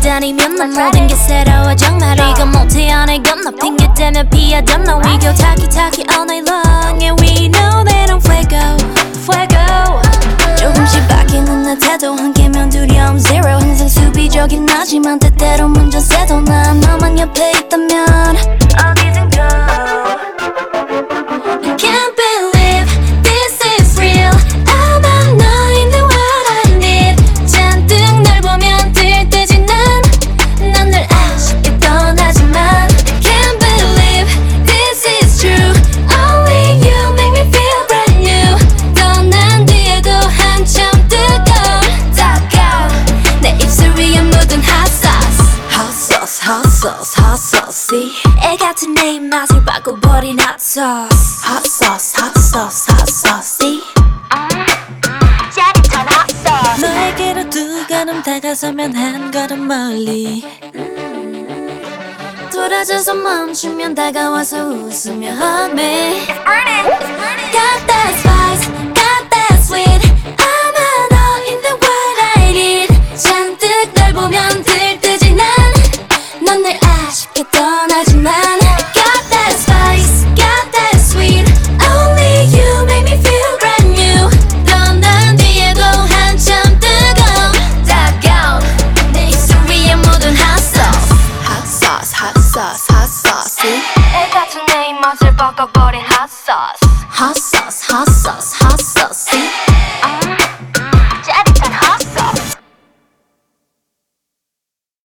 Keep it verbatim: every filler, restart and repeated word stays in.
다니면 난 모든 게 새로워 정말 이거 못해 안 해 건너 핑계 대며 피하던 너 We go talkie talkie all night long And we know that I'm fuego fuego 조금씩 바뀌는 내 태도 한 개면 두려움 zero 항상 수비적인 나지만 때때로 문제 세도 난 너만 옆에 있다면 어디든 go I can't believe this is real I'm 너인데 what I need 잔뜩 널 보면 들뜨지 난 넌 늘 아쉽게 떠나지만 I can't believe this is true Only you make me feel brand new 떠난 뒤에도 한참 뜨거운 다가온 내 입술 위에 묻은 hot sauce Hot sauce, hot sauce, hot sauce 애 같은 내 입맛을 바꿔버린 hot sauce Hot sauce, hot sauce, hot sauce 짜릿한 hot sauce 너에게로 두 걸음 다가서면 한 걸음 멀리 돌아져서 멈추면 다가와서 웃으며 hug me It's burning, it's burning Got that spice, got that sweet I'm an all in the what I need 잔뜩 널 보면 들뜨지 난 넌 늘 아쉽게 떠나지만 Got that spice, got that sweet Only you make me feel brand new 떠난 뒤에도 한참 뜨거운 다가온 내 입술 위에 묻은 hot sauce Hot sauce, hot sauce, hot sauce 애 같은 내 입맛을 바꿔버린 hot sauce Hot sauce, hot